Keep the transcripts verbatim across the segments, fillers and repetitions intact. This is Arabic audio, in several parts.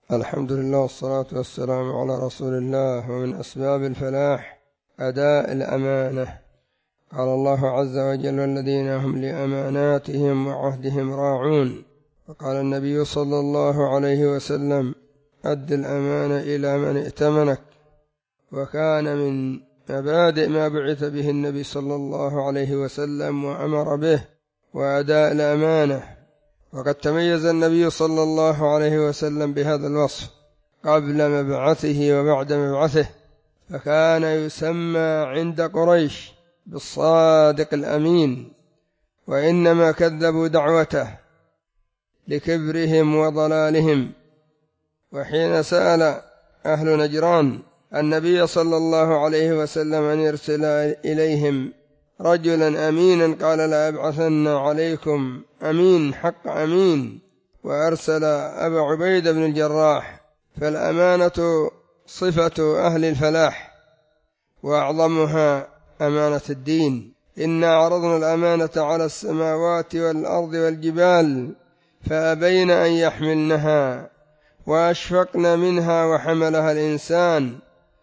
الحمد لله والصلاة والسلام على رسول الله. ومن أسباب الفلاح أداء الأمانة. قال الله عز وجل: والذين هم لأماناتهم وعهدهم راعون. وقال النبي صلى الله عليه وسلم: أد الأمانة إلى من ائتمنك. وكان من مبادئ ما بعث به النبي صلى الله عليه وسلم وأمر به وأداء الأمانة. وقد تميز النبي صلى الله عليه وسلم بهذا الوصف قبل مبعثه وبعد مبعثه، فكان يسمى عند قريش بالصادق الأمين، وإنما كذبوا دعوته لكبرهم وضلالهم. وحين سأل أهل نجران النبي صلى الله عليه وسلم أن يرسل إليهم رجلا أمينا قال: لا أبعثن عليكم أمين حق أمين. وأرسل أبا عبيدة بن الجراح. فالأمانة صفة أهل الفلاح، وأعظمها أمانة الدين. إنا عرضنا الأمانة على السماوات والأرض والجبال فأبين أن يحملنها وأشفقن منها وحملها الإنسان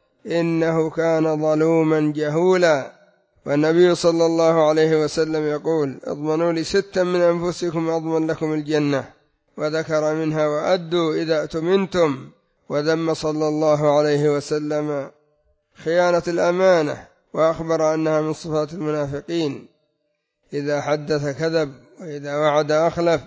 إنه كان ظلوما جهولا. والنبي صلى الله عليه وسلم يقول: اضمنوا لي ستا من أنفسكم أضمن لكم الجنة. وذكر منها: وأدوا إذا أتمنتم. وذم صلى الله عليه وسلم خيانة الأمانة، وأخبر أنها من صفات المنافقين: إذا حدث كذب، وإذا وعد أخلف،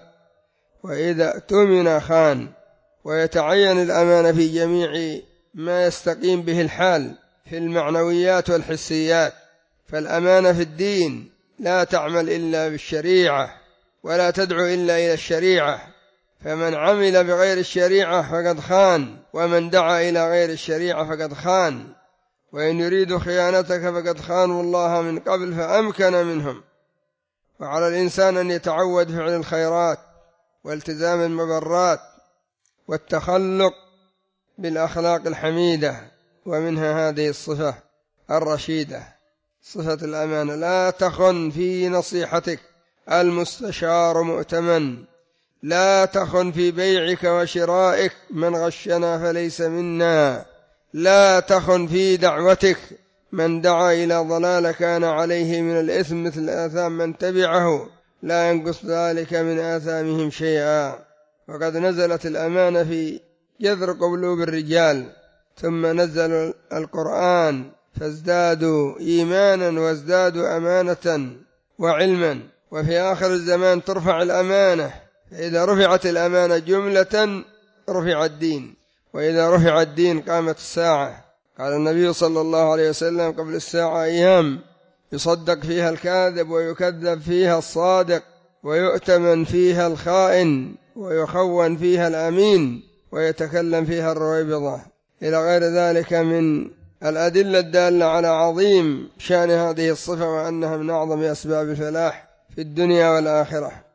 وإذا اؤتمن خان. ويتعين الأمانة في جميع ما يستقيم به الحال في المعنويات والحسيات. فالأمانة في الدين لا تعمل إلا بالشريعة، ولا تدعو إلا إلى الشريعة. فمن عمل بغير الشريعة فقد خان، ومن دعا إلى غير الشريعة فقد خان. وإن يريدوا خيانتك فقد خانوا الله من قبل فأمكن منهم. وعلى الإنسان أن يتعود فعل الخيرات والتزام المبرات والتخلق بالأخلاق الحميدة، ومنها هذه الصفة الرشيدة، صفة الأمانة. لا تخن في نصيحتك، المستشار مؤتمن. لا تخن في بيعك وشرائك، من غشنا فليس منا. لا تخن في دعوتك، من دعا إلى ضلال كان عليه من الإثم مثل آثام من تبعه، لا ينقص ذلك من آثامهم شيئا. وقد نزلت الأمانة في جذر قلوب الرجال، ثم نزل القرآن فازدادوا إيمانا وازدادوا أمانة وعلما. وفي آخر الزمان ترفع الأمانة، فإذا رفعت الأمانة جملة رفع الدين، وإذا رفع الدين قامت الساعة. قال النبي صلى الله عليه وسلم: قبل الساعة أيام يصدق فيها الكاذب ويكذب فيها الصادق، ويؤتمن فيها الخائن، ويخون فيها الأمين، ويتكلم فيها الرويبضة، إلى غير ذلك من الأدلة الدالة على عظيم شأن هذه الصفة، وأنها من أعظم أسباب الفلاح في الدنيا والآخرة.